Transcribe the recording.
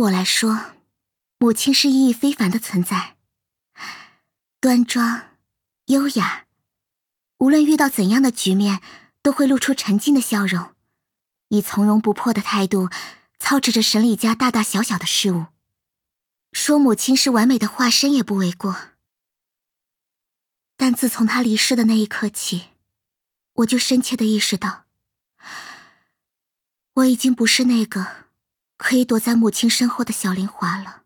我来说，母亲是意义非凡的存在，端庄、优雅，无论遇到怎样的局面，都会露出沉静的笑容，以从容不迫的态度操持着沈李家大大小小的事务。说母亲是完美的化身也不为过。但自从她离世的那一刻起，我就深切地意识到，我已经不是那个可以躲在母亲身后的小林华了。